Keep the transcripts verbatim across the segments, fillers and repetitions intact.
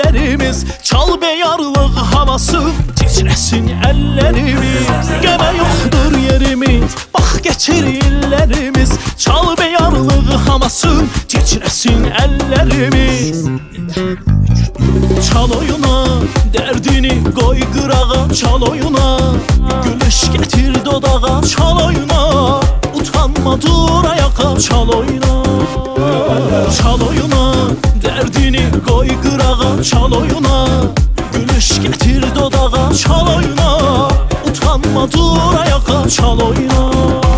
ellerimiz. Çal beyarlıq havası titresin ellerimiz. Gene yoktur yerimiz, bak geçir illerimiz. Çal beyarlıq havası titresin ellerimiz. Çal oyuna derdini koy qırağa, çal oyuna gülüş getir dodağa, çal oyuna utanma dur ayağa, çal oyuna. Çal oyuna derdini koy qırağa, çal oyuna gülüş getir dodağa, çal oyuna utanma dur ayağa, çal oyuna.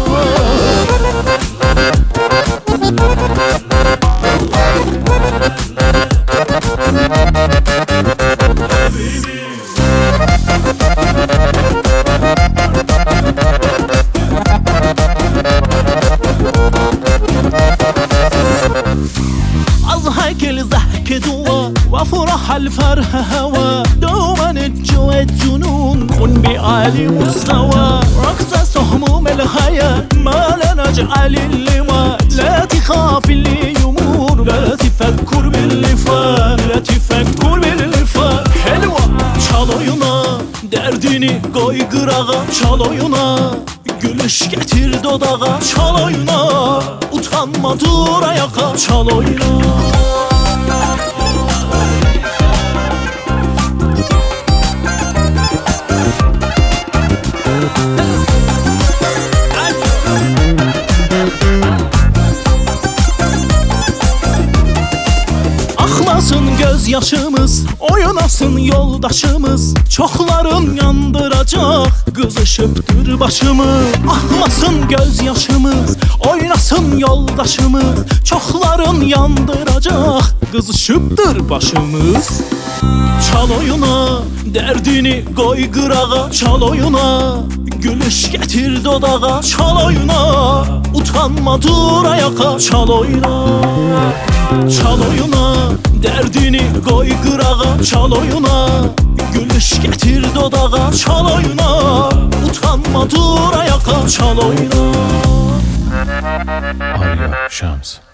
هيكل ضحك دوا وفرح الفرح هوا دوما الجو الجنون كن بعالي مستوى ركض هموم الحياة ما لا نجعل اللواء لا تخاف اللي يمور لا تفكر باللي فات لا تفكر باللي فات حلوة çal oyuna derdini koy qırağa, çal oyuna gülüş getir dodağa, çal oyuna utanma dur ayağa, çal oyuna. Akmasın göz yaşımız, oynasın yoldaşımız. Çoxların yandıracaq, qızışıbdır başımız. Akmasın göz yaşımız, oynasın yoldaşımız. Çoxların yandıracaq, qızışıbdır başımız. Çal oyuna derdini koy qırağa, çal oyuna gülüş getir dodağa, çal oyuna utanma dur ayağa, çal oyuna. Çal oyuna derdini koy qırağa, çal oyuna gülüş getir dodağa, çal oyuna utanma dur ayağa, çal oyuna. Arya Shams.